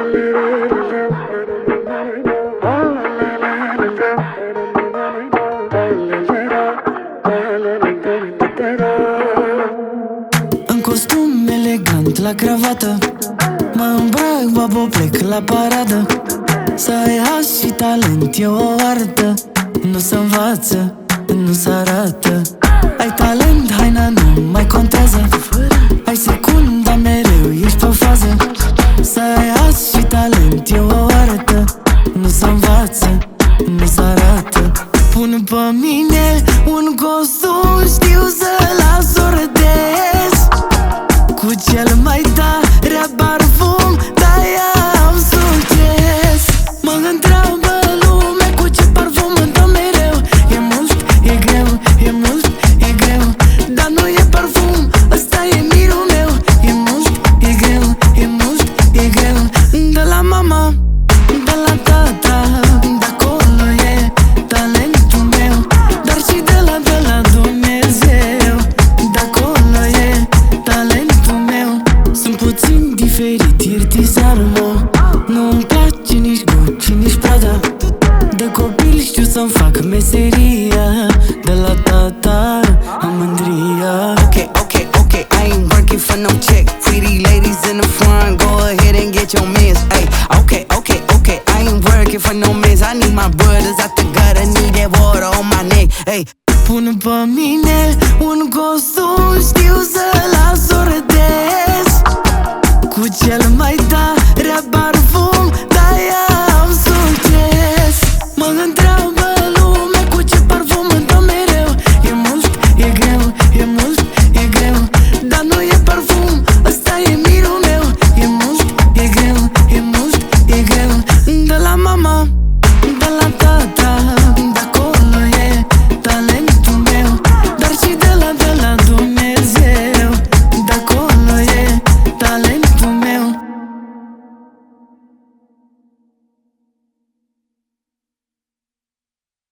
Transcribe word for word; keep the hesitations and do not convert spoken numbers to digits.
În costum elegant la cravată, mă îmbrac, babo, plec la paradă. Să ai has și talent e o artă, nu se învață, nu se arată. Ai talent, haina nu mai contează, ai secunda mereu, ești pe fază. Să ai has și talent e o artă, nu se învață, nu se arată. Pun pe mine un costum, știu să las o râdez, cu cel mai tare parfum, de-aia am succes. Mă întreabă lumea cu ce parfum îmi dă mereu. E mult, e greu, e mult, e greu, dar nu e parfum, ăsta e mirul meu. E mult, e greu, e mult, e greu, de la mama, de la tata, de-acolo e talentul meu, dar și de la, de la Dumnezeu. De-acolo e talentul meu. Sunt puțin diferit, irtisarmo, nu-mi place nici Gucci, nici Prada. De copil știu să-mi fac meseria, de la tata am mândria. Okay, okay, okay, I ain't working for no check. Pretty ladies in the front, go ahead and get your mans. Ay, okay, okay, okay, I ain't working for no mans. I need my brothers out the gutter, need that water on my neck. Ay. Pun pe mine un costum, știu să las o râdez, cu cel